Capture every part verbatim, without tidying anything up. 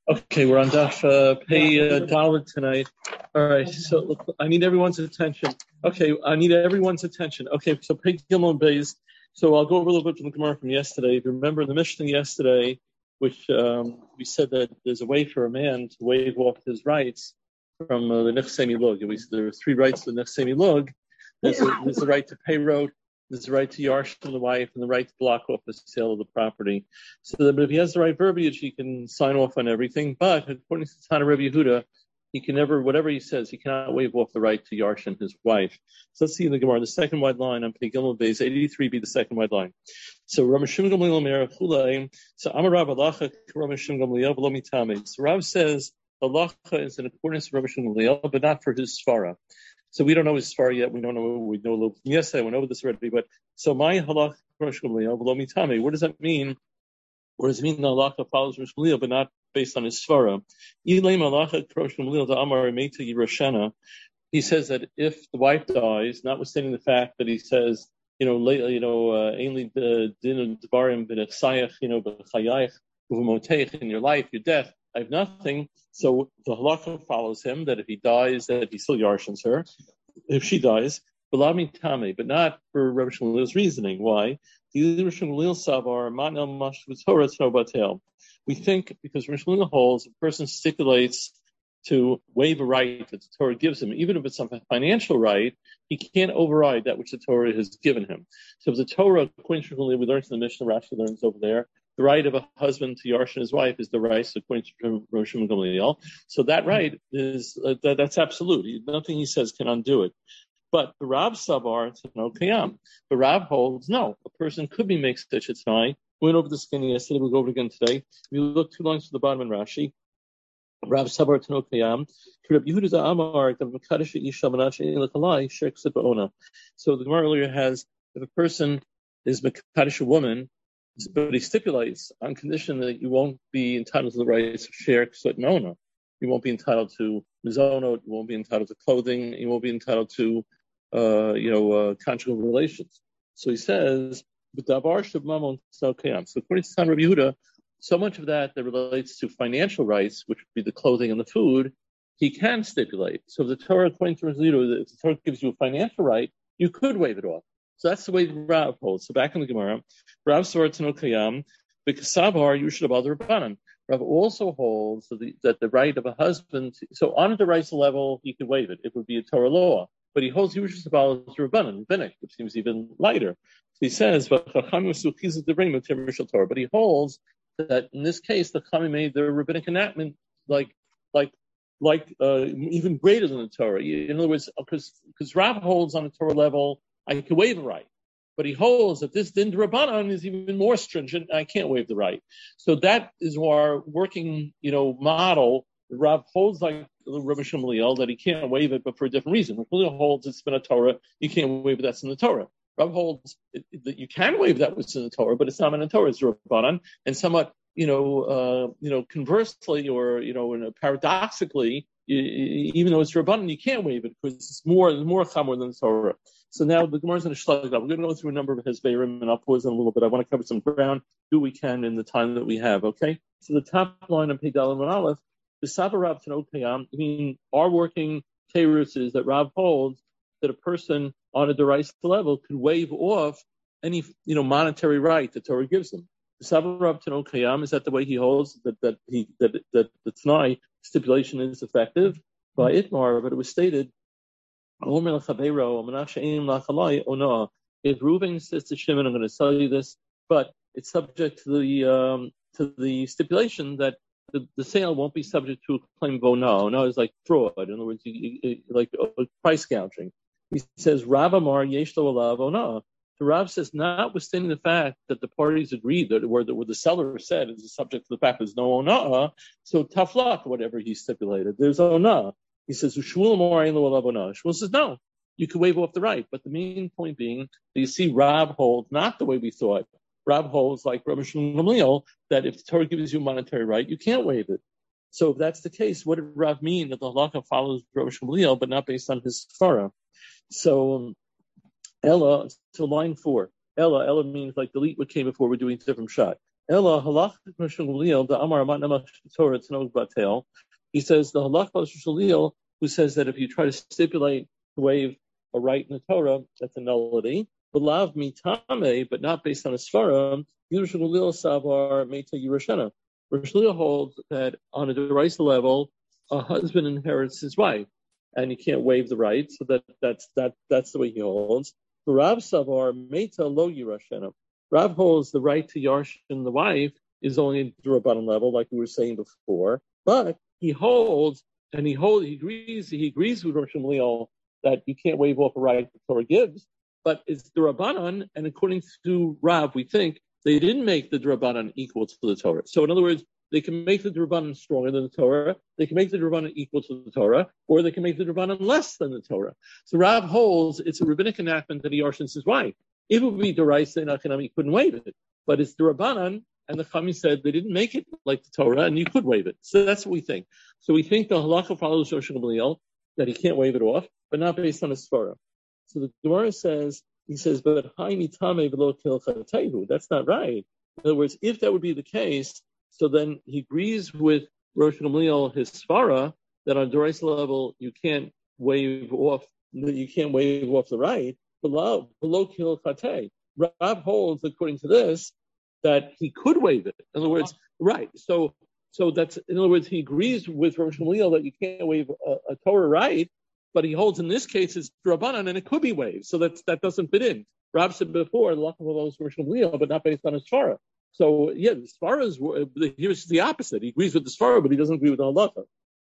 Okay, we're on Daf uh, Pei uh, Dalit tonight. All right, so look, I need everyone's attention. Okay, I need everyone's attention. Okay, so Pei Gimel Beis. So I'll go over a little bit from the Gemara from yesterday. If you remember the Mishnah yesterday, which um, we said that there's a way for a man to waive off his rights from uh, the Nechsemi Lug. We said there are three rights to the Nechsemi Lug. There's a, there's a right to pay road. There's the right to yarsh from the wife and the right to block off the sale of the property. So that if he has the right verbiage, he can sign off on everything. But according to Tana Rebbe Yehuda, he can never, whatever he says, he cannot waive off the right to yarsh and his wife. So let's see in the Gemara, the second wide line on Pei Gimel Beis, eighty-three be the second wide line. So Rav Shimon Gamliel Omer Chulei. So Amar Rav Halacha Rav Shimon Gamliel V'lo Mitame. So Rav says Halacha is in accordance with Rav Shimon Gamliel, but not for his svara. So we don't know his svara yet. We don't know. We know a little. Yes, I went over this already. But so my halach Rosh Gamliel v'lo mitame. What does that mean? What does it mean? The halacha follows Rosh Gamliel, but not based on his svara. Ilay halacha Rosh Gamliel to Amar Meita Yeroshana. He says that if the wife dies, notwithstanding the fact that he says, you know, you know, ainly the din devarim b'nechsayach, you know, b'chayach u'v'moteich in your life, your death. I have nothing. So the halakha follows him that if he dies, that he still yarshens her. If she dies, but not for Rabbi Shmuel's reasoning. Why? We think because Rabbi Shmuel holds, a person stipulates to waive a right that the Torah gives him, even if it's some financial right, he can't override that which the Torah has given him. So if the Torah, according to we learned in the Mishnah, Rashi learns over there, the right of a husband to yarshin his wife is the right, according to Rosh Shimon Gamliel. So that right is uh, that, that's absolute. Nothing he says can undo it. But the Rav Savar, it's no kiyam. The Rav holds no. A person could be mixed such a tonight. We went over this again yesterday. We'll go over it again today. If you look two lines to the bottom in Rashi, Rav Savar to no kiyam. So the Gemara earlier has if a person is mekadosh a woman, but he stipulates on condition that you won't be entitled to the rights of share certain owner. You won't be entitled to mizono. You won't be entitled to clothing. You won't be entitled to, uh, you know, uh, conjugal relations. So he says, "But davar shabmamon kiyam." So according to Tana Rebbe Yehuda, so much of that that relates to financial rights, which would be the clothing and the food, he can stipulate. So if the Torah, according to Rebbe Yehuda, if the Torah gives you a financial right, you could waive it off. So that's the way Rav holds. So back in the Gemara, Rav Svar Tano Kayam, because Savar, you should have other Rabbanan. Rav also holds that the, that the right of a husband, so on the rights level, he could waive it. It would be a Torah law. But he holds you should follow the Rabbanan, rabbinic, which seems even lighter. So he says, but he holds that in this case, the Chachamim made the rabbinic enactment like, like, like, uh, even greater than the Torah. In other words, because, because Rav holds on the Torah level, I can waive a right. But he holds that this din d'Rabbanan is even more stringent, and I can't waive the right. So that is our working, you know, model. Rav holds like Rabbi Shimon Gamliel that he can't waive it, but for a different reason. Rabbi Gamliel holds it's been a Torah, you can't waive it, that's in the Torah. Rav holds that you can waive that which is in the Torah, but it's not in the Torah, it's Rabbanan. And somewhat, you know, uh, you know, conversely or, you know, paradoxically, you, even though it's Rabbanan, you can't waive it because it's more, more chamor than the Torah. So now the Gemara is going to shlag up. We're going to go through a number of hezberim, and I'll pause in a little bit. I want to cover some ground, do we can in the time that we have, okay? So the top line on Pei Dalet and Aleph, the Sava Rav Tano Kayam, I mean, our working teirus is that Rav holds that a person on a deraisa level could waive off any, you know, monetary right that Torah gives them. The Sava Rav Tano Kayam, is that the way he holds that that he that that the Tanai stipulation is effective by Itmar, but it was stated. If Reuven says to Shimon, I'm going to tell you this, but it's subject to the um, to the stipulation that the, the sale won't be subject to a claim of ono. Ono is like fraud. In other words, you, you, like uh, price gouging. He says, Rav Amar yesh lo alav ono. So Rav says, notwithstanding the fact that the parties agreed that where the, where the seller said is subject to the fact there's no ono, so tough luck, whatever he stipulated, there's ono. He says, Shmuel says, no, you can waive off the right. But the main point being that you see Rav holds not the way we thought. Rav holds like Rabbi Shimon Gamliel that if the Torah gives you a monetary right, you can't waive it. So if that's the case, what did Rav mean that the halakha follows Rabbi Shimon Gamliel but not based on his svara? So um, Ella, so line four. Ella, Ella means like delete what came before we're doing different shot. Ella halach Shalil the Amar Matnamach Torah Tznog Batel. He says the halach Shalil who says that if you try to stipulate to waive a right in the Torah, that's a nullity. B'lav mitame, but not based on a svara. Yerushalil savar meta Yerushana. Yerushalil holds that on a deraisa level, a husband inherits his wife, and you can't waive the right. So that that's that that's the way he holds. Rav savar meta lo Yerushana. Rav holds the right to yarshin the wife is only at the Rabbanan level, like we were saying before. But he holds, and he holds, he agrees, he agrees with Rosh Gamliel that you can't waive off a right the Torah gives. But it's the Rabbanan, and according to Rav, we think they didn't make the Rabbanan equal to the Torah. So in other words, they can make the Rabbanan stronger than the Torah, they can make the Rabbanan equal to the Torah, or they can make the Rabbanan less than the Torah. So Rav holds it's a rabbinic enactment that he yarshins his wife. If it would be deraisa and achanami, he couldn't waive it. But it's the Rabbanan, and the Chami said they didn't make it like the Torah, and you could waive it. So that's what we think. So we think the halacha follows Rosh Gamliel, that he can't waive it off, but not based on a svara. So the Gemara says, he says, but hai mitame v'lo kilchatehu. That's not right. In other words, if that would be the case, so then he agrees with Rosh Gamliel, his svara, that on deraisa level you can't waive off, you can't waive off the right. Below, below kilchatei. Rav holds, according to this, that he could waive it. In other words, right. So, so that's, in other words, he agrees with Rosh Gamliel that you can't waive a, a Torah right, but he holds in this case it's Rabbanan and it could be waived. So that's, that doesn't fit in. Rav said before, the law of those Rosh Gamliel, but not based on his Svara. So, yeah, the Svara is, here's the opposite. He agrees with the Svara, but he doesn't agree with the halacha.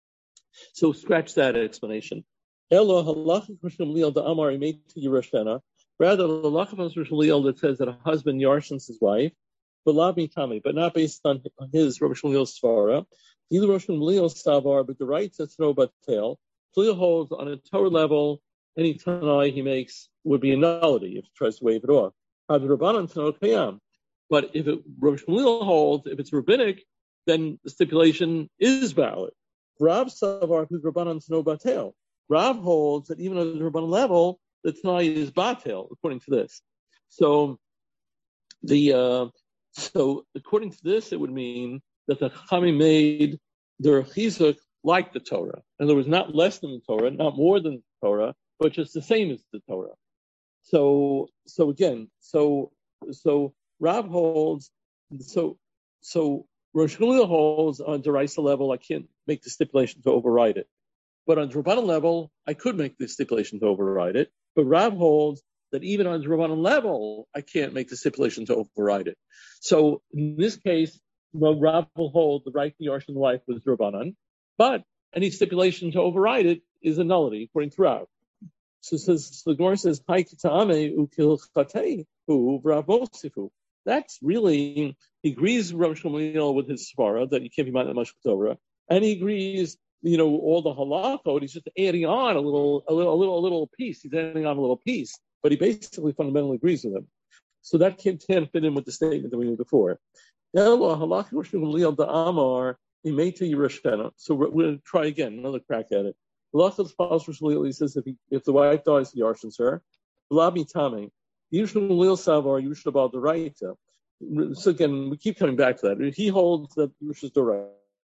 So scratch that explanation. Elo halacha Rosh Gamliel da Amar imeit Yerushana. Rather, the halacha of Rosh Gamliel that says that a husband yarshins his wife, but not based on his Rosh Gamliel's svara. Either Rosh Gamliel savar, but the right to throw batel. Gamliel holds on a Torah level, any tanai he makes would be a nullity if he tries to waive it off. But if it, Rosh Gamliel holds, if it's rabbinic, then the stipulation is valid. Rav savar who's Rabbanan tano batel. Rav holds that even at the Rabbanan level, the tanai is batel, according to this. So the uh, So, according to this, it would mean that the Chachamim made their chizuk like the Torah. In other words, not less than the Torah, not more than the Torah, but just the same as the Torah. So, so again, so so Rav holds, so so Rosh Gamliel holds on deraisa level, I can't make the stipulation to override it. But on Rabbanan level, I could make the stipulation to override it. But Rav holds that even on Rabbanan level, I can't make the stipulation to override it. So in this case, well, Rav will hold the right to yarshin the wife with Rabbanan, but any stipulation to override it is a nullity, according to Rav. So, so, so the Gemara says, "Hai kita'ame ukil chatei hu v'Rav mosifu." That's really, he agrees Rosh Gamliel with his svara that you can't be mad at much Torah, and he agrees, you know, all the halachot. He's just adding on a little, a little, a little, a little piece. He's adding on a little piece. But he basically fundamentally agrees with him. So that can't fit in with the statement that we made before. So we're going to try again, another crack at it. He says if, he, if the wife dies, he yarshins her. So again, we keep coming back to that. He holds that Yerusha's Doraita.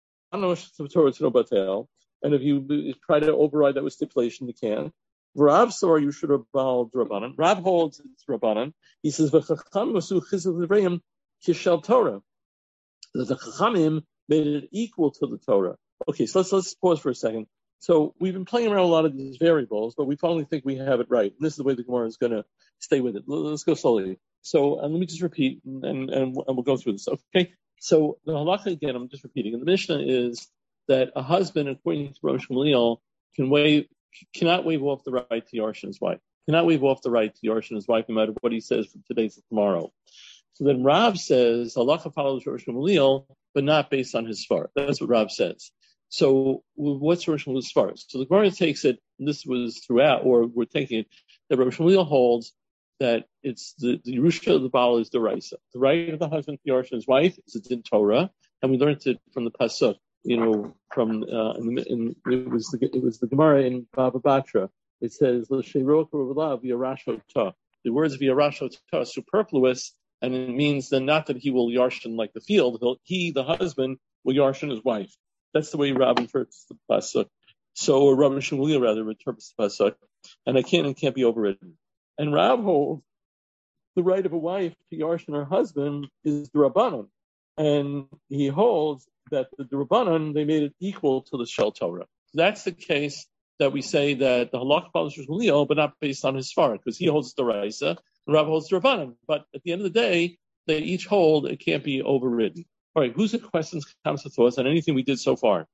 And if you try to override that with stipulation, you can. Rav saw you should have bowed Rabbanan. Rav holds it's Rabbanan. He says v'chacham masu chizuk l'vrayim kishel Torah. That the chachamim made it equal to the Torah. Okay, so let's let's pause for a second. So we've been playing around a lot of these variables, but we finally think we have it right. And this is the way the Gemara is going to stay with it. Let's go slowly. So um, let me just repeat, and, and and we'll go through this. Okay. So the halacha again, I'm just repeating. And the Mishnah is that a husband, according to Rosh Gamliel, can waive. cannot waive off the right to yarshin his wife. Cannot waive off the right to yarshin his wife no matter what he says from today to tomorrow. So then Rav says, halacha follows Rosh Gamliel, but not based on his svara. That's what Rav says. So what's Rosh Gamliel's svara? So the Gemara takes it, and this was throughout, or we're taking it, that Rosh Gamliel holds that it's the, the Yerusha of the Baal is deraisa. The right of the husband to yarshin his wife is a din Torah, and we learned it from the Pasuk. You know, from uh, in, in, it was the it was the Gemara in Baba Batra. It says the words of Yarashot are superfluous And it means then not that he will yarshin like the field, he'll, he, the husband, will yarshin his wife. That's the way Rav interprets the pasuk. So, or Rav Shmuel rather interprets the pasuk, and it can't and can't be overridden. And Rav holds the right of a wife to yarshin her husband is the Rabbanon, and he holds that the Rabbanon they made it equal to the Shel Torah. So that's the case that we say that the halakha follows Shmuel, but not based on his svara, because he holds the Raisa and Rav holds the Rabbanon. But at the end of the day, they each hold it can't be overridden. All right, who's the questions, comments, or thoughts on anything we did so far?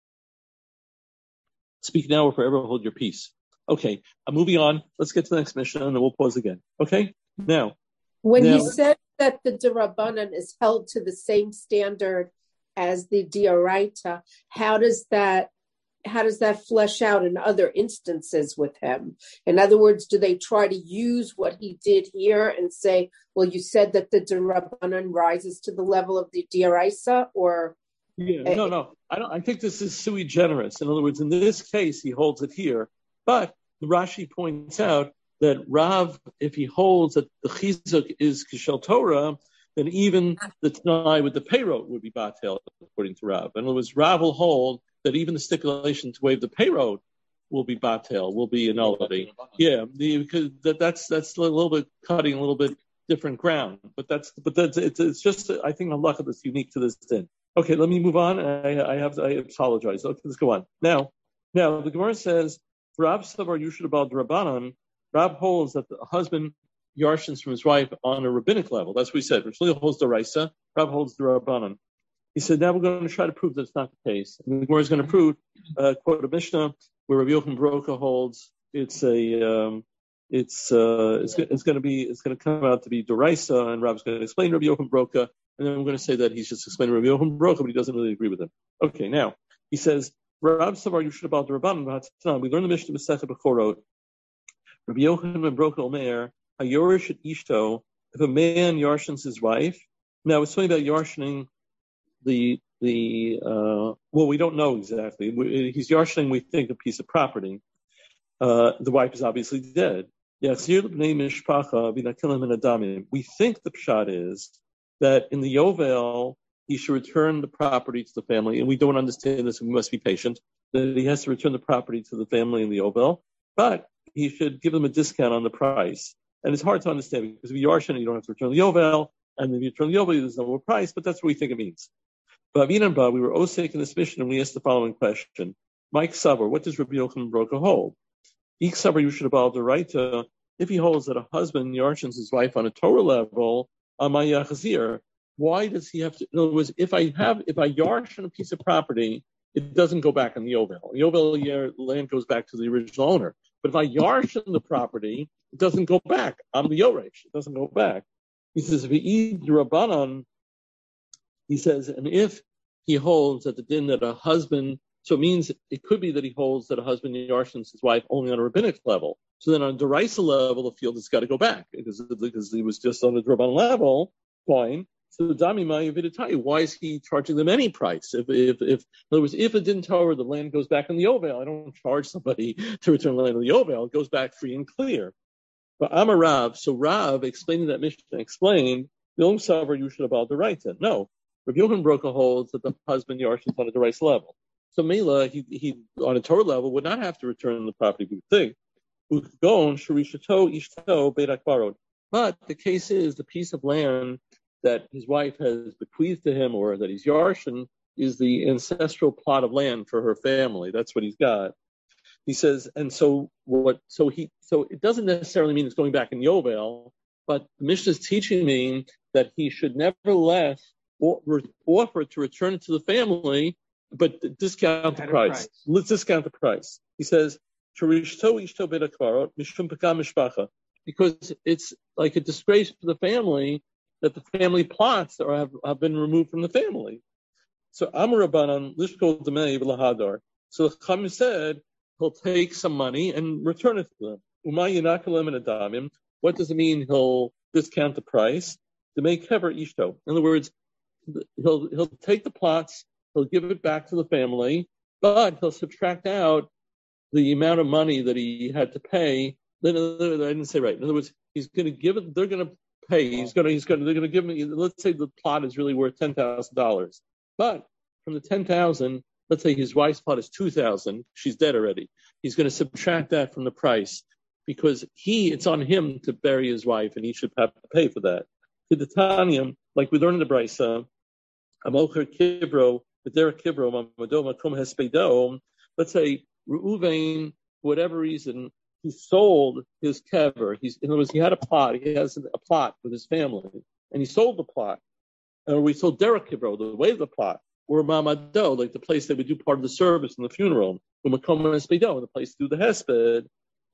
Speak now or forever hold your peace. Okay, I'm moving on. Let's get to the next mission, and then we'll pause again. Okay? Now. When now, you said that the D'Rabbanan is held to the same standard as the D'Oraita, how does that how does that flesh out in other instances with him? In other words, do they try to use what he did here and say, well, you said that the D'Rabbanan rises to the level of the D'Oraisa, or? Yeah, no, no. I don't. I think this is sui generis. In other words, in this case, he holds it here. But Rashi points out that Rav, if he holds that the chizuk is kishel Torah, then even the t'nai with the payroll would be batel, according to Rav. In other words, Rav will hold that even the stipulation to waive the payroll will be batel, will be a nullity. Yeah, the, because that, that's that's a little bit cutting a little bit different ground. But that's but that's it's, it's just I think halacha that's unique to this din. Okay, let me move on. I, I have I apologize. Okay, let's go on. Now, now the Gemara says, Rav Savar Yushad Abal D'Rabbanan, Rav holds that the husband yarshins from his wife on a rabbinic level. That's what he said. Rav holds the Raisa, Rav holds the Rabbanan. He said, now we're going to try to prove that it's not the case. And the Gemara is going to prove, uh, quote a Mishnah, where Rabbi Yochanan Broka holds it's a, um, it's, uh, it's, it's going to be, it's going to come out to be Doraisa, and Rab's going to explain Rabbi Yochanan Broka, and then we're going to say that he's just explaining Rabbi Yochanan Broka, but he doesn't really agree with him. Okay, now, he says, Rav Savar Yushad Abal D'Rabbanan, we learn the Mishnah Masechet Bechorot. Rabbi Yochanan Broka Omer, Hayorish at Ishto, if a man yarshins his wife. Now, it's something about yarshining the, the, uh, well, we don't know exactly. We, he's yarshining, we think, a piece of property. Uh, the wife is obviously dead. We think the pshat is that in the Yovel, he should return the property to the family, and we don't understand this, and we must be patient, that he has to return the property to the family in the Yovel, but he should give them a discount on the price. And it's hard to understand, because if you yarshin, you don't have to return the Yovel, and if you return the Yovel, there's no more price, but that's what we think it means. But we were osek in this mission, and we asked the following question. Mike Savar, what does Rabbi Yochanan Broka hold? Ik Savar Yushad Abal D'Oraita, if he holds that a husband yarshins his wife on a Torah level, Amay Yachzir, why does he have to, in other words, if I have, if I yarshin a piece of property, it doesn't go back in the Yovel. The Yovel year, land goes back to the original owner. But if I yarshin the property, it doesn't go back. I'm the Yoresh. It doesn't go back. He says, if he eats Rabbanan, he says, and if he holds that the din that a husband, so it means it could be that he holds that a husband yarshins his wife only on a rabbinic level. So then on a Deraisa level, the field has got to go back because, because he was just on the Rabbanan level. Fine. So Dami Mayavidatai, why is he charging them any price? If, if, if, in other words, if it didn't tell her the land goes back in the Yovel, I don't charge somebody to return the land in the Yovel. It goes back free and clear. But I'm a Rav, so Rav explaining that mission explained, Yom Savar Yushad Abal D'Oraita. No, Rabbi Yochanan Broka holds that the husband yarshins on a Deraisa level. So Mela, he, he on a Torah level would not have to return the property. We would think. But the case is the piece of land that his wife has bequeathed to him, or that he's yarshin, is the ancestral plot of land for her family. That's what he's got. He says, and so what? So he, so it doesn't necessarily mean it's going back in Yovel, but the Mishnah is teaching me that he should nevertheless offer to return it to the family, but discount the price. price. Let's discount the price. He says, because it's like a disgrace to the family that the family plots are, have, have been removed from the family. So Amar Rabbanan Lishkol Demei V'Lahadar. So the Chachamim said he'll take some money and return it to them. Umay Yinakalem and Adamim. What does it mean? He'll discount the price to make kever ishto. In other words, he'll he'll take the plots, he'll give it back to the family, but he'll subtract out the amount of money that he had to pay. I didn't say right. In other words, he's going to give it. They're going to pay. He's gonna he's gonna they're gonna give me. Let's say the plot is really worth ten thousand dollars, but from the ten thousand, let's say his wife's plot is two thousand. She's dead already. He's going to subtract that from the price because he it's on him to bury his wife, and he should have to pay for that. To the Tanyam, like we learned in the Brisa, Amocher Kibro, the Derek Kibro, Mamadoma Kum Hespedo. Let's say Reuven, for whatever reason, he sold his kever. He's, in other words, he had a plot. He has a plot with his family, and he sold the plot. Or we sold Derek Kibro, the way of the plot, or Mamado, like the place that we do part of the service in the funeral, or Makom Hespedo, the place to do the hesped.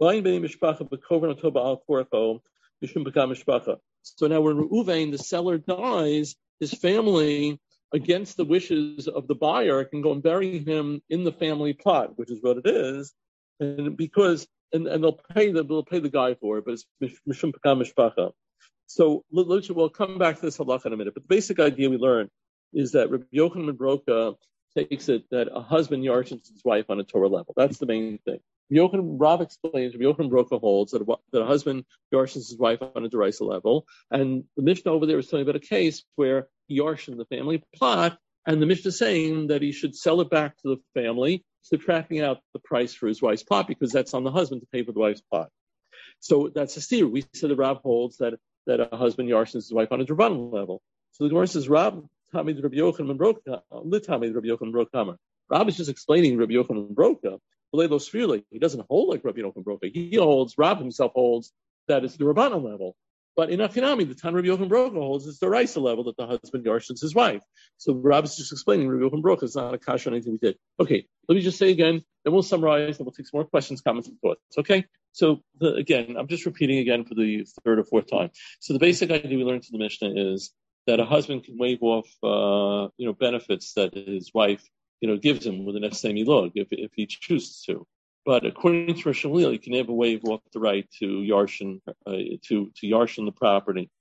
So now when Reuven, the seller, dies, his family, against the wishes of the buyer, can go and bury him in the family plot, which is what it is, and because and, and they'll pay the they'll pay the guy for it, but it's mishum pekam mishpacha. So we'll come back to this halakha in a minute. But the basic idea we learned is that Rabbi Yochanan ben Broka takes it that a husband yarshins his wife on a Torah level. That's the main thing. Yochanan, Rav explains, Rabbi Yochanan Broka holds that a, that a husband yarshins his wife on a derisa level, and the Mishnah over there is telling about a case where he yarshin the family plot, and the Mishnah is saying that he should sell it back to the family, subtracting out the price for his wife's plot, because that's on the husband to pay for the wife's plot. So that's a steer. We said the Rav holds that that a husband yarshins his wife on a drabanan level. So the Gemara says, Rav Tamid Rabbi Yochanan ben Broka, Litamid Rabbi Yochanan ben Broka. Rav is just explaining Rabbi Yochanan ben Broka. He doesn't hold like Rabbi Yochanan ben Broka. He holds, Rav himself holds that it's the Rabbanan level. But in Achinami, the time Rabbi Yochanan ben Broka holds it's the Raisa level that the husband yarshins his wife. So Rav is just explaining Rabbi Yochanan ben Broka. It's not a kasha on anything we did. Okay, let me just say again, then we'll summarize, and we'll take some more questions, comments, and thoughts. Okay? So the, again, I'm just repeating again for the third or fourth time. So the basic idea we learned in the Mishnah is that a husband can waive off, uh, you know, benefits that his wife, you know, gives him with an F C M log if if he chooses to. But according to Rosh Hashanah, he can never waive off the right to yarshin uh, to to yarshin the property.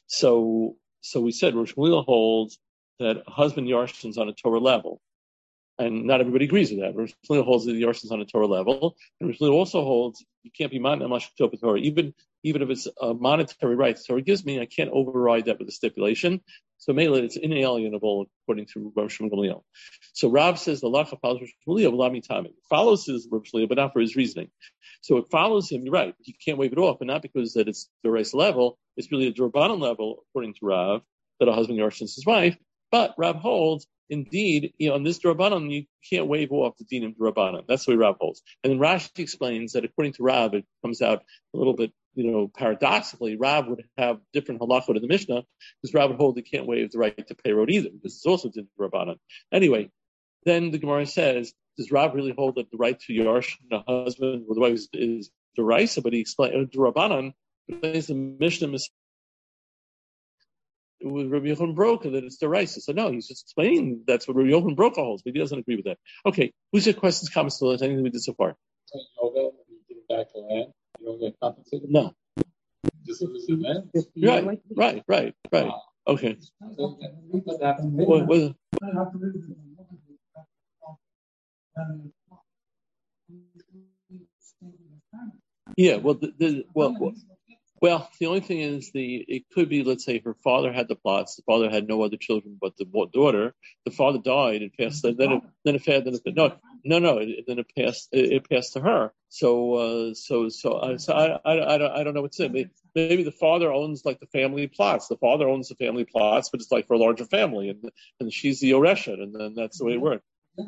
So so we said Rosh Hashanah holds that a husband yarshins on a Torah level. And not everybody agrees with that. Rosh Hashanah holds that the yarshin's on a Torah level. And Rosh Hashanah also holds you can't be man amash Torah, even even if it's a monetary right. The Torah gives me, I can't override that with a stipulation. So Mela, it's inalienable according to Rav Shimon Gamliel. So Rav says the lacha follows Rav Shmuel V'lami Tamid. Follows his Rav Shmuel, but not for his reasoning. So it follows him. You're right. He can't waive it off, but not because that it's the race level. It's really a Drabanan level, according to Rav, that a husband yarshins his wife. But Rav holds, indeed, you know, on this Drabanan, you can't waive off the din of Drabanan. That's the way Rav holds. And then Rashi explains that according to Rav, it comes out a little bit, you know, paradoxically, Rav would have different halachot in the Mishnah, because Rav would hold he can't waive the right to pay road either, because it's also din of Drabanan. Anyway, then the Gemara says, does Rav really hold that the right to yarshin a husband with the wife is, is deraisa? But he explained Drabanan, but the Mishnah is with Rabbi Yochanan Broka that it's deraisa. So no, he's just explaining that's what Rabbi Yochanan Broka holds, but he doesn't agree with that. Okay, who's your questions, comments, to anything we did so far? Yoga, when you give it back to land, you don't get compensated? No. Just as a man? Right, right, right, right. Okay. What, what, yeah, well, the, the, well, well, well, the only thing is the it could be, let's say her father had the plots, the father had no other children but the daughter. The father died and passed. Then it then it then it, no no no it, then it passed it, it passed to her. So uh, so so uh, so I, I I don't I don't know what's it. Maybe, maybe the father owns like the family plots. The father owns the family plots, but it's like for a larger family, and and she's the Oresha, and then that's the way it works.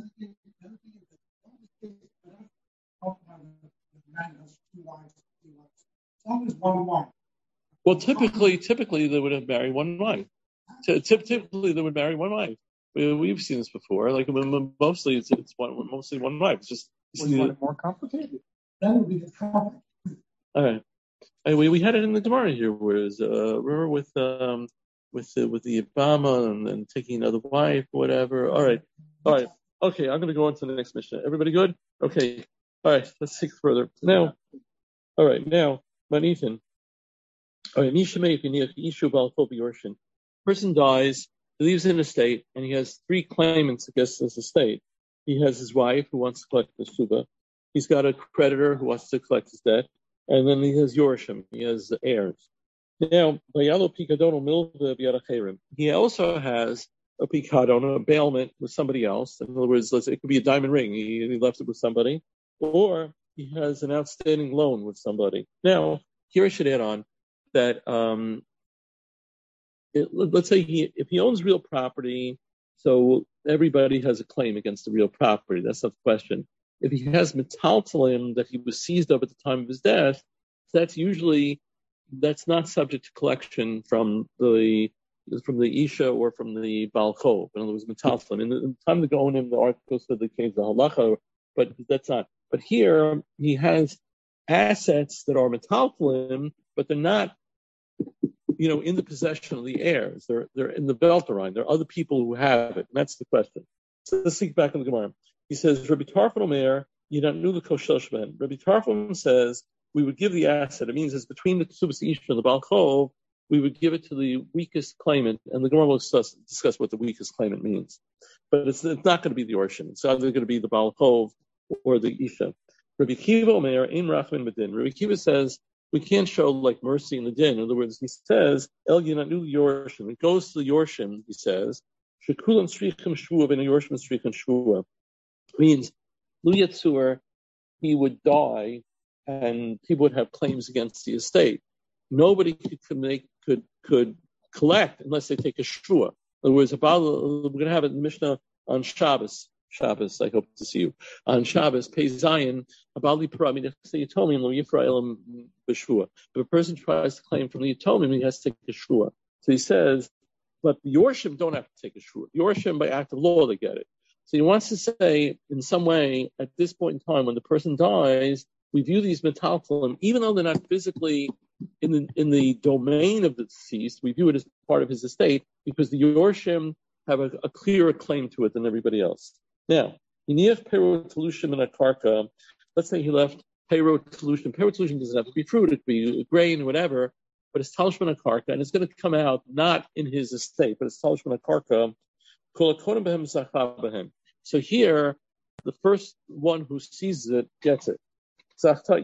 Well, typically, typically they would have married one wife. Typically, they would marry one wife. We, we've seen this before. Like mostly, it's, it's one, mostly one wife. It's just well, you want it more complicated. That would be the problem. All right. Anyway, we had it in the Gemara here, whereas uh, remember with um with the, with the Obama and then taking another wife, whatever. All right, all right. Okay, I'm going to go on to the next mission. Everybody good? Okay. All right. Let's take further now. All right now. Manithan. All right, Mishamei, person dies, he leaves an estate, and he has three claimants against his estate. He has his wife who wants to collect the suba. He's got a creditor who wants to collect his debt, and then he has Yorshim. He has heirs. Now, Bayalo Picadon Milva Biaracherim. He also has a picadon, a bailment with somebody else. In other words, let's say it could be a diamond ring. He, he left it with somebody, or he has an outstanding loan with somebody. Now, here I should add on that um, it, let's say he, if he owns real property, so everybody has a claim against the real property. That's not the question. If he has metaltalim that he was seized of at the time of his death, that's usually that's not subject to collection from the from the Isha or from the Baal Chov. In other words, metaltalim. In the, in the time to go in him, the article said they changed the halacha, but that's not. But here he has assets that are metaltalim, but they're not, you know, in the possession of the heirs. They're they're in the Beltarine. There are other people who have it. And that's the question. So let's think back in the Gemara. He says, Rabbi Tarfon Omer, you don't know the Koshel Shven. Rabbi Tarfon says we would give the asset. It means it's between the Ksubas Isha and the Baal Chov. We would give it to the weakest claimant, and the Gemara will discuss, discuss what the weakest claimant means. But it's, it's not going to be the Orshim. It's either going to be the Baal Chov or the Isha. Rabbi Kiva Omer, Ein Rachman Bedin. Rabbi Kiva says we can't show like mercy in the din. In other words, he says El Yinanu Yorshim. It goes to the Yorshim. He says Shekulam Strichim Shvua and Yorshim Strichim Shvua. Means Lu Yetzur, he would die, and people would have claims against the estate. Nobody could, could make could could collect unless they take a shvua. In other words, about, we're going to have it in the Mishnah on Shabbos. Shabbos, I hope to see you on Shabbos. Pei Zayin about the Piramid. Say Yitomim Lo Yifraelim b'shvua. If a person tries to claim from the Yitomim, he has to take a shvua. So he says, but the Yorshim don't have to take a shvua. The Yorshim, by act of law, they get it. So he wants to say, in some way, at this point in time, when the person dies, we view these metaltalim, even though they're not physically in the in the domain of the deceased, we view it as part of his estate because the Yorshim have a, a clearer claim to it than everybody else. Now, let's say he left payroll solution. Payroll solution doesn't have to be fruit; it could be grain, whatever. But it's talshman akarka, and it's going to come out not in his estate, but it's talshman akarka. So here, the first one who sees it gets it. Let's say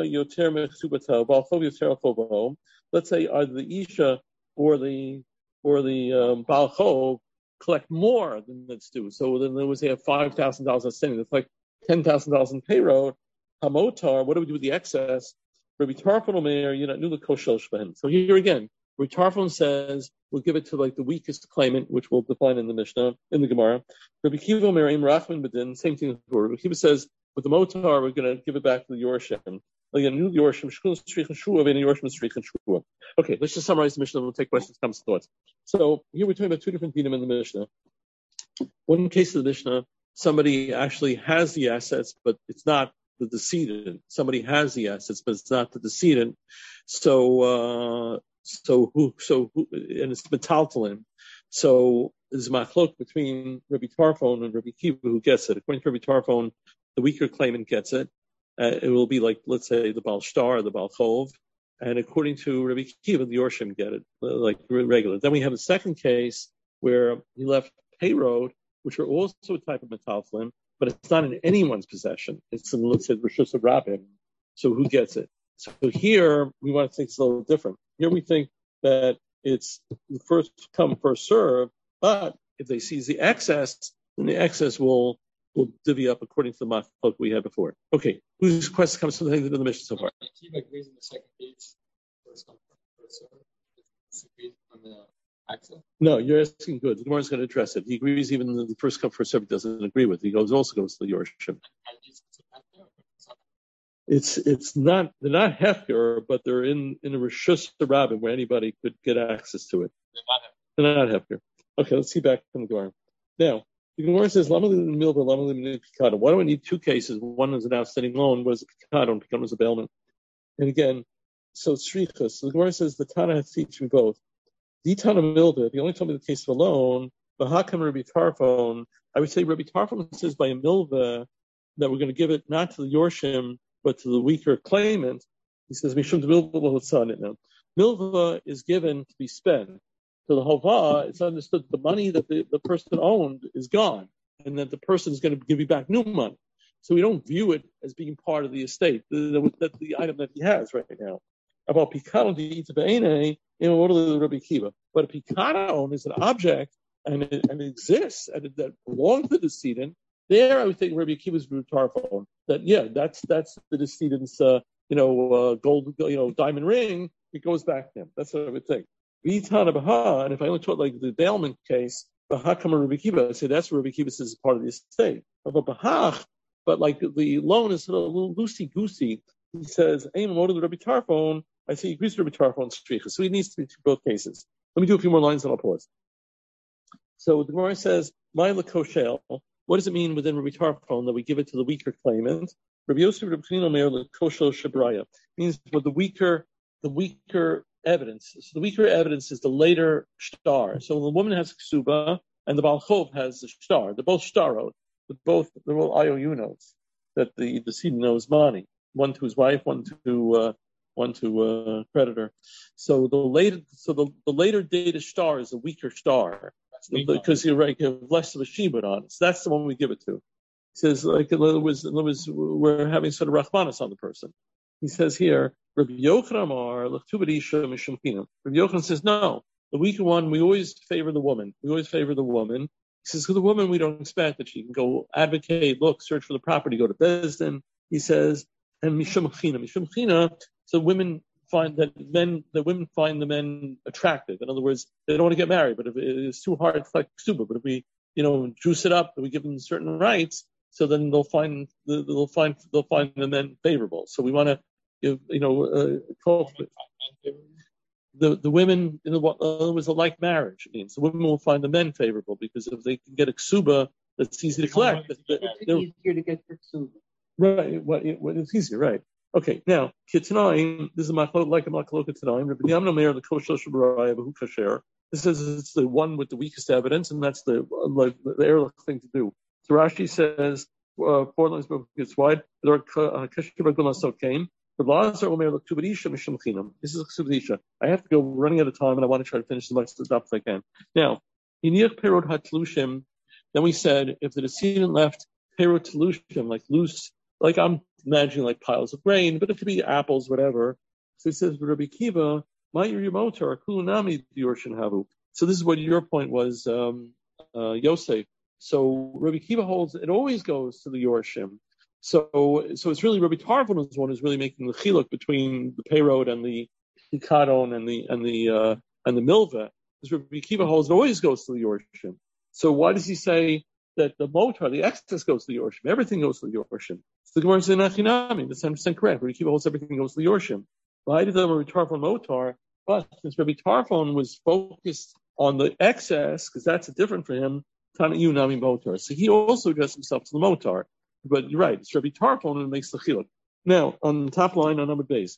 either the Isha or the or the um, Baal Chov collect more than it's due. So then there was they have five thousand dollars outstanding. It's like ten thousand dollars in payroll. Hamotar, what do we do with the excess? Rabbi Tarfon Omer, you know, new the Koshel Shven. So here again, Rabbi Tarfon says we'll give it to like the weakest claimant, which we'll define in the Mishnah, in the Gemara. Rabbi Kiva Omer, Im Rachman Bedin, same thing. Rabbi Kiva says with the Motar, we're going to give it back to the Yorshim. Again, new Yorshim, Shkul Strich and Shua, and Yorshim Strich and Shua. Okay, let's just summarize the Mishnah. We'll take questions, comments, and thoughts. So here we're talking about two different dinim in the Mishnah. One case of the Mishnah, somebody actually has the assets, but it's not the decedent. Somebody has the assets, but it's not the decedent. So, uh, so who, so who, and it's metaltalim. So there's a machlok between Rabbi Tarfon and Rabbi Kiva who gets it. According to Rabbi Tarfon, the weaker claimant gets it. Uh, it will be like, let's say, the Baal Shtar or the Baal Chov. And according to Rabbi Kiva, the Yorshim get it, like regular. Then we have a second case where he left payroll, which are also a type of metaltalim, but it's not in anyone's possession. It's in, let's say, Rishus Rabbim. So who gets it? So here we want to think it's a little different. Here we think that it's first come, first serve, but if they seize the excess, then the excess will will divvy up according to the machlok we had before. Okay, whose question comes from the end of the Mishnah so far? He agrees in the second case, first come, first serve. Disagrees on the access. No, you're asking good. The Gemara is going to address it. He agrees even the first come, first serve doesn't agree with. He goes also goes to the Yorshim. It's it's not they're not hefker, but they're in in a rishus rabbin where anybody could get access to it. They're not hefker. Okay, let's see back from the Gemara. Now the Gemara says, "Lama milva, lama picado." Why do I need two cases? One is an outstanding loan. What is a picado? And picado is a bailment. And again, so strichas. So the Gemara says the Tana has teach me both. The Tana milva. If you only told me the case of a loan, but how come Rabbi Tarfon? I would say Rabbi Tarfon says by a milva that we're going to give it not to the Yorshim but to the weaker claimant. He says mishum milva l'hotzah now. Milva is given to be spent. So the Hova, it's understood the money that the, the person owned is gone, and that the person is going to give you back new money. So we don't view it as being part of the estate, the, the, the, the item that he has right now. about Picadon to eat the in order to Rabbi Kiva. But a Picadon is an object and it, and it exists and it, that belongs to the decedent. There, I would think Rabbi Kiva's Tarfon. That yeah, that's that's the decedent's uh, you know uh, gold you know diamond ring. It goes back to him. That's what I would think. V'itana Baha, and if I only taught like the bailment case, Baha Kama Rabbi Kiva, I say that's what Rabbi Kiva says is part of the estate. But Baha, but like the loan is a little loosey goosey. He says, "Aim more to the Rabbi Tarfon." I say he agrees with Rabbi Tarfon stricha. So he needs to be to both cases. Let me do a few more lines and I'll pause. So the Gemara says, "My lakoshel." What does it mean within Rabbi Tarfon that we give it to the weaker claimant? Rabbi Yosef Rabbi Chanina Meir lakoshel shabraya means with the weaker, the weaker evidence. So the weaker evidence is the later star. So when the woman has ksuba and the Baal Chov has the star, they're both starot. They're both they're all I O U notes that the decedent knows money. One to his wife, one to uh, one to uh, creditor. So the later, so the, the later dated star is a weaker star because you're right, you have less of a shibud on it. So that's the one we give it to. He says, like it was, it was we're having sort of rachmanis on the person. He says here, Rabbi Yochanan Amar l'chtubadisha mishum chinam. Rabbi Yochanan says, no, the weaker one we always favor the woman. We always favor the woman. He says, because the woman we don't expect that she can go advocate, look, search for the property, go to Beis Din. He says, and mishum china, mishum china. So women find that men, the women find the men attractive. In other words, they don't want to get married, but if it's too hard, it's like ksuba. But if we, you know, juice it up, we give them certain rights, so then they'll find they'll find they'll find the men favorable. So we want to, you know, uh, call the the women. In other words, a like marriage means the women will find the men favorable because if they can get a ksuba that's easy to collect, it's easier to get for ksuba. Right, what, what it's easier, right? Okay, now Kitanaim. This is my like a machlok Kitanaim. Rabbi Yamna Meir the Koshel Shabaraya Bahu Kasher. This is it's the one with the weakest evidence, and that's the like the erlich thing to do. So Rashi says uh, four lines gets wide. There are Kasher Bagula so came. The laws are Omer Luktubadisha Mishum Chinam. This is Luktubadisha. I have to go running out of time, and I want to try to finish as much as I can. Now, Iniyach Perot Hatlushim. Then we said if the decedent left Perot Tlushim like loose. Like I'm imagining like piles of grain, but it could be apples, whatever. So he says, Rabbi Kiva, my motor, kulunami yorshin havu. So this is what your point was, um, uh, Yosef. So Rabbi Kiva holds it always goes to the yorshim. So so it's really Rabbi Tarfon is one who's really making the chiluk between the payroad and the hikadon and the and the uh, and the milva. Because Rabbi Kiva holds it always goes to the yorshim. So why does he say that the motor, the excess goes to the yorshim? Everything goes to the yorshim. So the Gemara says, "Nachinami." That's one hundred percent correct. Rabbi Kiva holds everything goes to the yorshim. Why did the Rabbi Tarfon motor? But since Rabbi Tarfon was focused on the excess, because that's different for him, Tanayu Nami motor. So he also addressed himself to the motor. But you're right, it's Rabbi Tarfon who makes the chiluk. Now, on the top line, on number base.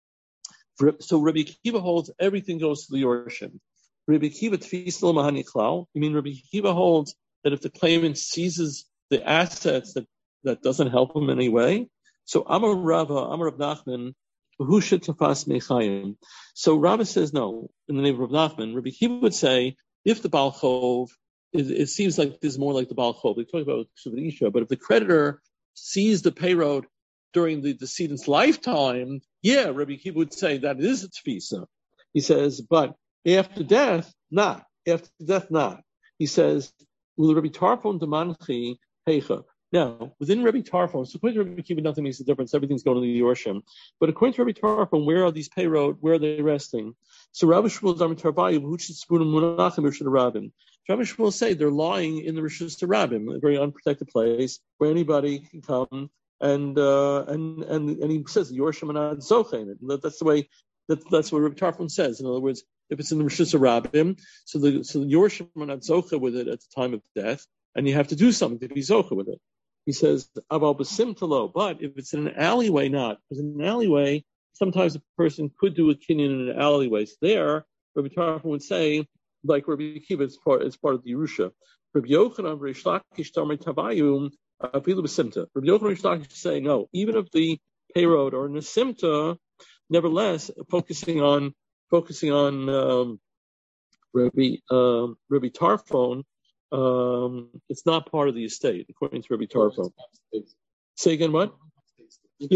So Rabbi Kiva holds everything goes to the yorshim. Rabbi Kiva tfis lo mahani klal. You mean Rabbi Kiva holds that if the claimant seizes the assets that, that doesn't help him in any way. So Amar Rava, Amar Rav Nachman, who should tafas mechayim? So Rava says no. In the name of Rav Nachman, Rabbi Kiva would say if the Baal Chov, it, it seems like this is more like the Baal Chov. They talk about Ksubad Isha, but if the creditor sees the payroad during the decedent's lifetime, yeah, Rabbi Kiva would say that it is a tfisa. He says, but after death, not. After death, not. He says, will Rabbi Tarfon demanchi heicha. Now, within Rabbi Tarfon, so according to Rabbi Kiva, nothing makes a difference. Everything's going to the Yorshim. But according to Rabbi Tarfon, where are these payroad? Where are they resting? So Rabbi Shmuel Dami Tarbayu, who should spoon Munachim Rishon Rabbim. Rabbi Shmuel say they're lying in the Rishon Rabbim, a very unprotected place where anybody can come and uh, and and and he says Yorshim and Zochen. That's the way. That, that's what Rabbi Tarfon says. In other words, if it's in the Rishus Rabbim, so the so the Yorshim are not zocha with it at the time of death, and you have to do something to be zocha with it. He says about basimtalo, but if it's in an alleyway, not because in an alleyway, sometimes a person could do a kinyan in an alleyway. So there, Rabbi Tarfon would say, like Rabbi Kiva, it's part it's part of the Yerusha. Rabbi Yochanan, Reish Lakish, Tamei Tabayum, afilu basimta. Rabbi Yochanan, Reish Lakish say no, even if the payroad or nasimta. Nevertheless, focusing on focusing on um, Rabbi um, Rabbi Tarfon, um, it's not part of the estate according to Rabbi Tarfon. Say again, what? Yeah,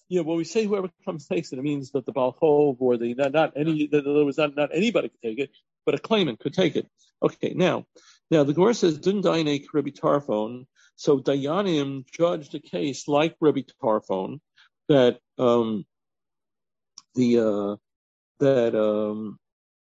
Yeah, well, we say whoever comes takes it. It means that the Baal Chov or the not, not any that there was not, not anybody could take it, but a claimant could take it. Okay, now, now the Gemara says didn't Dayanek Rabbi Tarfon. So Dayanim judged a case like Rabbi Tarfon that um, the uh, that um,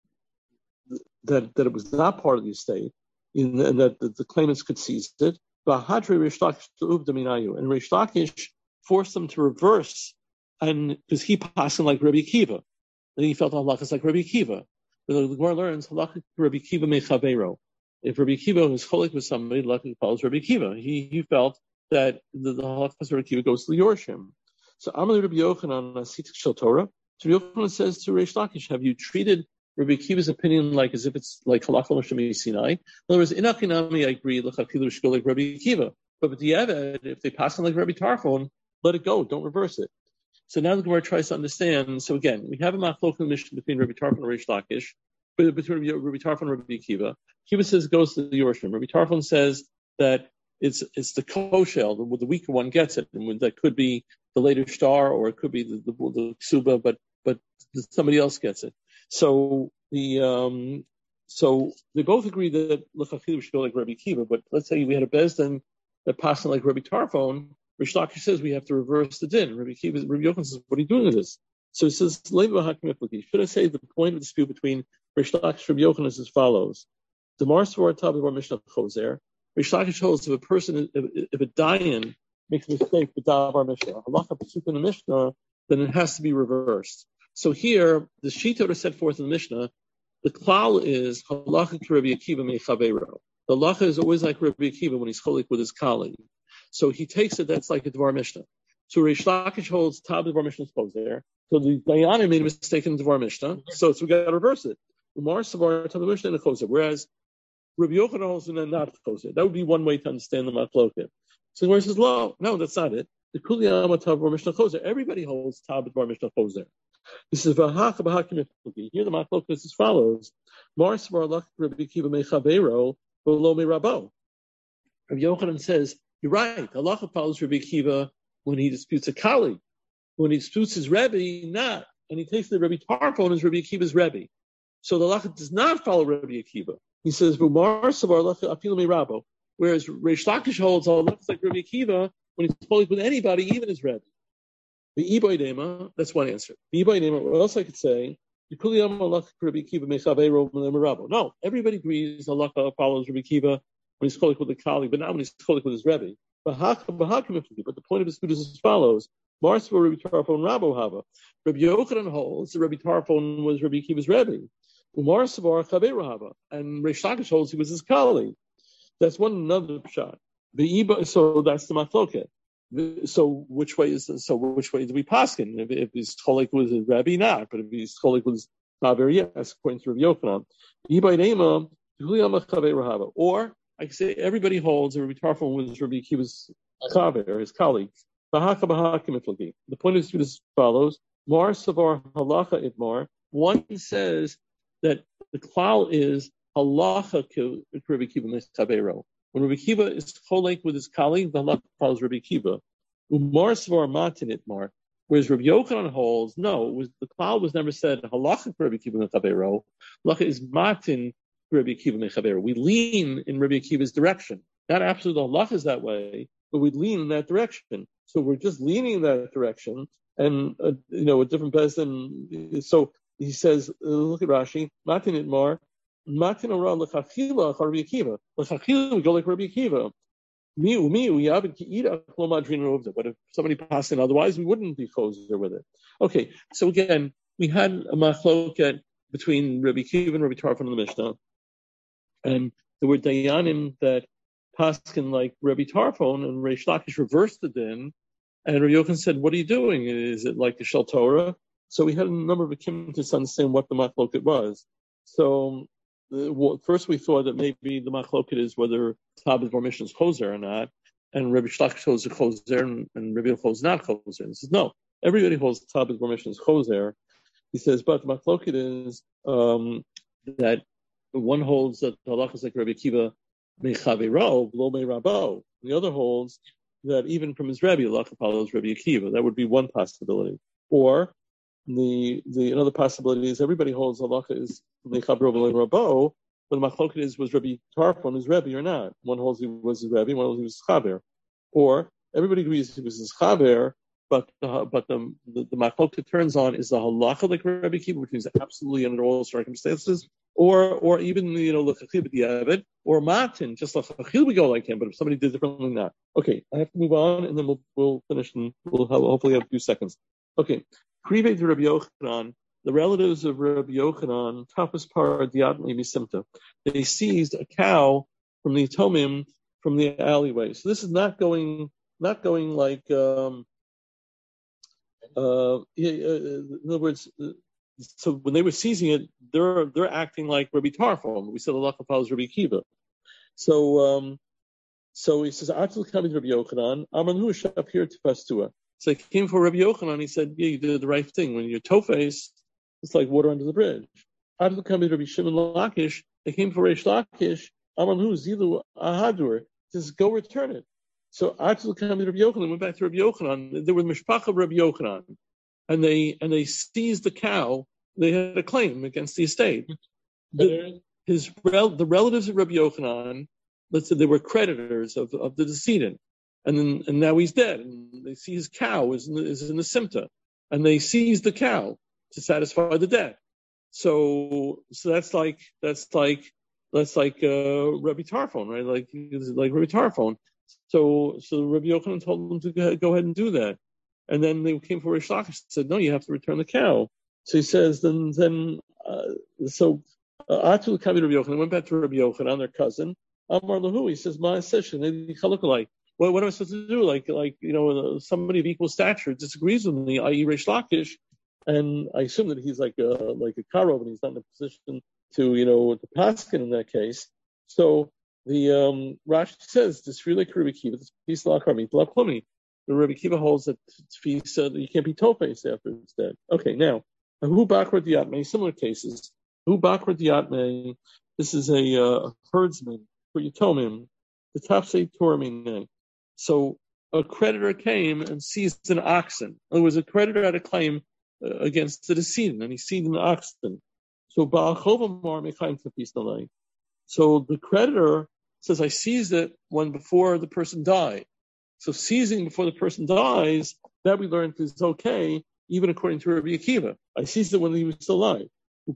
that that it was not part of the estate, in, and that the, the claimants could seize it. Bahadri Rish Lakish and Rish Lakish forced them to reverse. And because he passed like Rabbi Akiva, then he felt halachas like Rabbi Akiva. But the Gemara learns halachas Rabbi Akiva mechavero. If Rabbi Akiva was cholik with somebody, luckily follows Rabbi Akiva. He he felt that the, the halachas Rabbi Akiva goes to the Yorshim. So Amalei Rabbi Yochanan Asitik Shel Torah. So Rabbi Yochanan says to Reish Lakish, "Have you treated Rabbi Akiva's opinion like as if it's like halachah l'shem Sinai?" In other words, in Achinami, I agree l'chakilu should go like Rabbi Akiva, but with the Eved, if they pass on like Rabbi Tarfon, let it go, don't reverse it. So now the Gemara tries to understand. So again, we have a machlok mission between Rabbi Tarfon and Reish Lakish, but between Rabbi Tarfon and Rabbi Akiva. Akiva says it goes to the Yorshim. Rabbi Tarfon says that it's it's the koshel, the, the weaker one gets it, and that could be the later star, or it could be the the, the ksuba, but but somebody else gets it. So the um so they both agree that l'chachilu should go like Rabbi Akiva, but let's say we had a bezdin that passed on like Rabbi Tarfon. Rish Lakish says we have to reverse the din. Rabbi Akiva, Rabbi Yochanan says, what are you doing with this? So he says, should I say the point of dispute between Rish Lakish and Rabbi Yochanan is as follows. The Mars for our top of our Mishnah Choser. Rish Lakish holds if a person, if, if a dayan makes a mistake with our Mishnah, halacha pasuk in the Mishnah, then it has to be reversed. So here, the Shita set forth in the Mishnah, the klal is halacha to Rabbi Akiva mechavero. The halacha is always like Rabbi Akiva when he's cholik with his colleague. So he takes it that's like a Dvar Mishnah. So Reish Lakish holds Tab Dvar Mishnah goes there. So the Dayanim made a mistake in the Dvar Mishnah. So, so we got to reverse it. Umar Savar Tab Mishnah and Choser. Whereas Rabbi Yochanan holds and not Choser. That would be one way to understand the Machloket. So the Gemara says, "Lo, no, that's not it. The Kuliyama Tab Dvar Mishnah Choser. Everybody holds Tab Dvar Mishnah Choser." This is Vahach Bahakim. Here the Machloket is as follows: Mar Savar Lach Rabbi Akiva Mechavero V'lo Me'Rabo. Rabbi Yochanan says, you're right. Halacha follows Rabbi Akiva when he disputes a colleague. When he disputes his Rebbe, not. And he takes the Rabbi Tarfon as Rabbi Akiva's Rebbe. So the halacha does not follow Rabbi Akiva. He says, "V'mar savar halacha afilu me'Rabo." Whereas Reish Lakish holds halacha like Rabbi Akiva when he's spoken with anybody, even his Rebbe. The Iboy Dema, that's one answer. The Iboy Dema, what else I could say? Rabbi Akiva No, everybody agrees halacha follows Rabbi Akiva when he's cholik with a colleague, but not when he's cholik with his Rebbe. But the point of his dispute is as follows: Mars for Rabbi Tarfon Rabo Hava. Rabbi Yochanan holds that Rabbi Tarfon was Rabbi Akiva's Rebbe. Umar Savar Chaveru Hava, and Reish Lakish holds he was his colleague. That's one another shot. So that's the machloket. So which way is so which way do we paskin? If, if he's cholik with his Rebbe, not. But if he's cholik with his Chaver, yes, according to Rabbi Yochanan. Or I can say everybody holds that Rabbi Tarfon was Rabbi Akiva's chaver, his colleague. The point of the is as follows: Mar savar halacha itmar. One says that the klal is halacha to Rabbi Akiva mechavero. When Rabbi Akiva is cholik with his colleague, the halacha follows Rabbi Akiva. Umar savar matin itmar. Whereas Rabbi Yochanan holds, no, was, the klal was never said halacha to Rabbi Akiva mechavero. Halacha is matin. Rabbi Akiva mechaber. We lean in Rabbi Akiva's direction. Not absolutely the halacha is that way, but we lean in that direction. So we're just leaning in that direction, and uh, you know, a different person. So he says, uh, look at Rashi. Matin itmar, matin ora lechachila Rabbi Akiva. Lechachila we go like Rabbi Akiva. Miu miu yabed ki'ida klo madrin rovda. But if somebody passed in otherwise, we wouldn't be choser with it. Okay, so again, we had a machloket between Rabbi Akiva and Rabbi Tarfon in the Mishnah. And there were dayanim that paskin like Rabbi Tarfon, and Reish Lakish reversed the din. And Rabbi Yochanan said, "What are you doing? Is it like the Shel Torah?" So we had a number of akim to understand what the machloket was. So uh, well, first we thought that maybe the machloket is whether Tabit Bar Mishnah is choser or not, and Rabbi Lakish holds a choser, and, and Rabbi Yochanan holds not choser. And he says, "No, everybody holds Tabit Bar Mishnah is choser." He says, but the machloket is um, that. One holds that the halacha is like Rabbi Akiva mechavero, lo me'Rabo. The other holds that even from his Rebbe, halacha follows Rebbe Akiva. That would be one possibility. Or the the another possibility is everybody holds halacha is lechaber v'lerabo, but the machloket is was Rebbe Tarfon his Rebbe or not. One holds he was his Rebbe, one holds he was his chaver. Or everybody agrees he was his chaver, but the but the the, the machloket turns on is the halacha like Rebbe Akiva, which means absolutely under all circumstances. Or, or even, you know, l'chachil b'diavad, or matin, just l'chachil we go like him, but if somebody did differently, not. Okay, I have to move on, and then we'll, we'll finish, and we'll have, hopefully have a few seconds. Okay, Krive to Rabbi Yochanan, the relatives of Rabbi Yochanan, Tapas par diat misimta. They seized a cow from the Tomim, from the alleyway. So this is not going, not going like, um, uh, in other words, so when they were seizing it, they're they're acting like Rabbi Tarfon. We said Allah follows Rabbi Akiva. So um, so he says, Atul Kamid Rabbi Yochanan, Amanhu Shapir Tefastua. So he came for Rabbi Yochanan. He said, yeah, you did the right thing. When you're tofes, it's like water under the bridge. Atul Kamid Rabbi Shimon Lakish. They came for Reish Lakish. Amanhu Zilu Ahadur. He says, go return it. So Atul Kamid Rabbi Yochanan went back to Rabbi Yochanan. They were the mishpacha of Rabbi Yochanan. And they and they seized the cow. They had a claim against the estate. The, his the relatives of Rabbi Yochanan, let's say they were creditors of, of the decedent, and then and now he's dead. And they see his cow is in the, is in the simta, and they seized the cow to satisfy the debt. So so that's like that's like that's like uh, Rabbi Tarfon, right? Like like Rabbi Tarfon. So so Rabbi Yochanan told them to go ahead and do that. And then they came for Reish Lakish and said, no, you have to return the cow. So he says, then, then, uh, so, Atul Kavi Rabbi Yochanan went back to Rabbi Yochanan, their cousin. Amar Lahu, he says, my session, what, what am I supposed to do? Like, like, you know, somebody of equal stature disagrees with me, that is Reish Lakish, and I assume that he's like a, like a Karov, and he's not in a position to, you know, to paskin in that case. So the, um, Rashi says, this really Rabbi Akiva, this piece of Lakarmi, Laklumi. The Rabbi Akiva holds that uh, you can't be tofes after it's dead. Okay, now, who bakra diatme? Similar cases. Who bakra diatme? This is a uh, herdsman for Yitomim. The tapse tormine. So a creditor came and seized an oxen. There was a creditor had a claim uh, against the decedent, and he seized an oxen. So Baal Chovamar mechaim tefis. So the creditor says, I seized it when before the person died. So seizing before the person dies, that we learned is okay, even according to Rabbi Akiva. I seized it when he was still alive.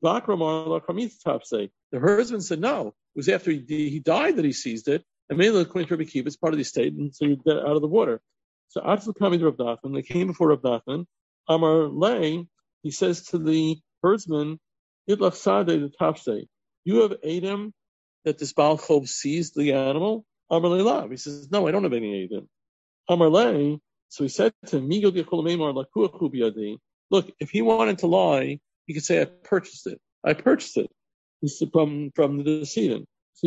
The herdsman said, no, it was after he, he died that he seized it, and mainly according to Rabbi Akiva, it's part of the estate, and so you get it out of the water. So Atul Kamid Rav Nachman, they came before Rav Nachman. Amar Lay, he says to the herdsman, Idlach Sadeh the Tapse, you have Adam that this Baal Chov seized the animal? Amar Lay, he says, no, I don't have any Adam. Amarle, so he said to him, look, if he wanted to lie, he could say, I purchased it. I purchased it. He said, from, from the decedent.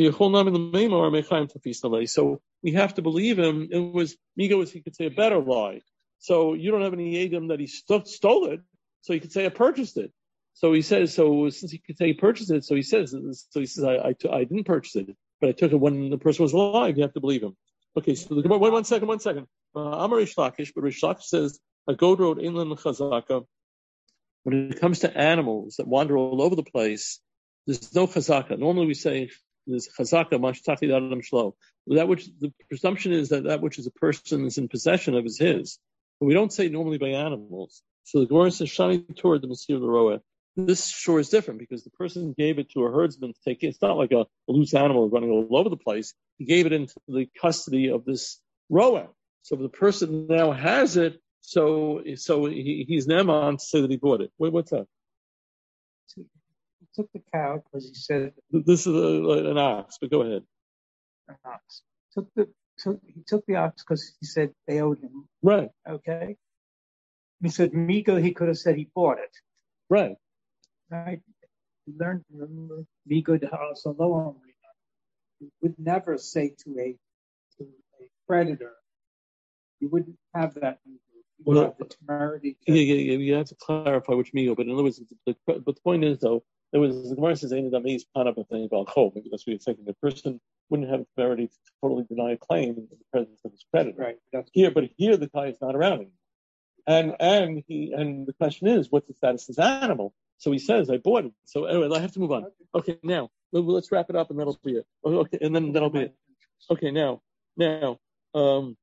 So we have to believe him. It was, Migo was, he could say a better lie. So you don't have any Adam that he st- stole it, so he could say, I purchased it. So he says, so since he could say he purchased it, so he says, so he says, I, I, t- I didn't purchase it, but I took it when the person was alive. You have to believe him. Okay, so the, one, one second, one second. Amar Reish Lakish, but Reish Lakish says, a goat road inland chazaka. When it comes to animals that wander all over the place, there's no chazaka. Normally we say there's chazaka, mashtachid adam shlo. That which, the presumption is that that which is a person is in possession of is his. But we don't say normally by animals. So the Gemara says, shani toward the Masir L'roeh. This sure is different because the person gave it to a herdsman to take it. It's not like a, a loose animal running all over the place. He gave it into the custody of this roa. So the person now has it, so so he, he's Naaman to say that he bought it. Wait, what's that? He took the cow because he said... This is a, an ox, but go ahead. An ox. Took the, took, he took the ox because he said they owed him. Right. Okay. He said, Migo, he could have said he bought it. Right. Right. You learned, remember, Migo de Harasalom. You would never say to a, to a creditor, you wouldn't have that. You would well, have the temerity. Yeah, yeah, yeah. You have to clarify which Migo, but in other words, the, the, but the point is, though, There was the Gemara says ain't dameis panab thing about chol. Maybe that's what you're thinking. The person wouldn't have the severity to totally deny a claim in the presence of his creditor. Right. That's Here, but here the guy is not around anymore. And and he and the question is, what's the status of this animal? So he says, I bought it. So anyway, I have to move on. Okay, now let's wrap it up, and that'll be it. Okay, and then that'll be it. Okay, now, now, um,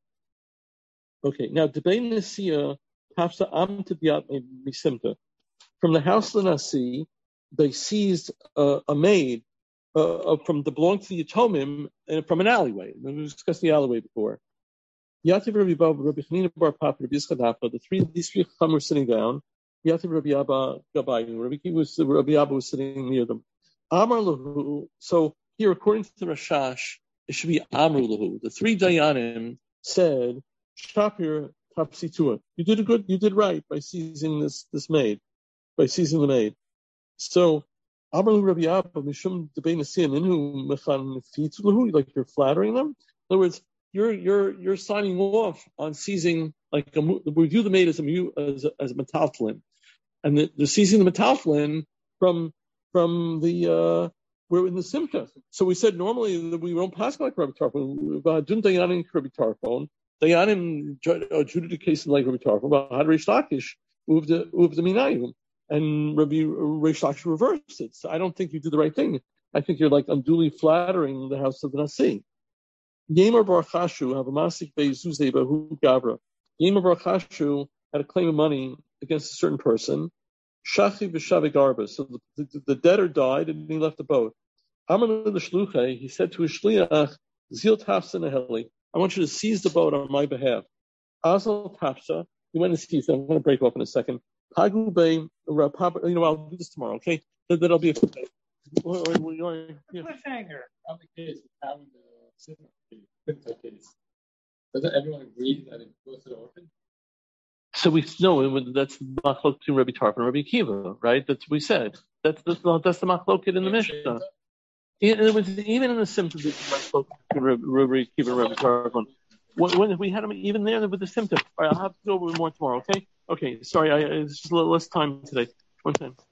okay, now debate Nasiya Hafsa Am Tidyat Misimta. From the house of the Nasi, they seized uh, a maid uh, from the belonged to the Yatomim uh, from an alleyway. We discussed the alleyway before. Yativ Rabbi Baba, Rabbi Chanina Bar Papa, Rabbi Yitzchak, the three these three chacham were sitting down. Yativ Rabbi Abba Gabayim, Rabbi Kiva was Rabbi Abba was sitting near them. Amar Lahu. So here, according to the Rashash, it should be Amru Lahu. The three Dayanim said, Shapir Tapsitua. You did a good, you did right by seizing this this maid, by seizing the maid. So Amar Lahu Rabbi Abba Mishum Debei Nasiya Minhu Mechan Fitu Lahu. Like you're flattering them. In other words, You're you're you're signing off on seizing, like a, we view the maid as a as a, as a metaltlin, and the, they're seizing the metaltlin from from the uh, we're in the simcha. So we said normally that we don't pass like Rabbi Tarfon. Dun dayanim Rabbi Tarfon. Dayanim adjudicated the case like Rabbi Tarfon. But had Reish Lakish moved the moved the minayim, and Rabbi Reish Lakish reversed it. So I don't think you did the right thing. I think you're like unduly flattering the house of the Nasi. Yemer Bar Chashu have a masik beizuzei bahu gavra. Yemer Bar Chashu had a claim of money against a certain person. Shachi v'shavik arba. So the, the, the debtor died and he left the boat. Amar l'shluchei, he said to his shliach, Zil tafsa neheli, I want you to seize the boat on my behalf. Azal tafsa, he went and seized it. I'm going to break off in a second. Pagu bei, you know, I'll do this tomorrow, okay? That, that'll be a cliffhanger. On the case of having the Pinto case. Doesn't everyone agree that it goes to the orphan? So we know that's the machlok between Rabbi Tarfon and Rabbi Akiva, right? That's what we said. That's that's, that's the machlok in the Mishnah. It was even in the symptoms of the machlok between Rabbi Akiva and Rabbi Tarfon. When, when we had them even there with the symptoms. All right, I'll have to go over more tomorrow. Okay. Okay. Sorry, I, it's just a little less time today. One time.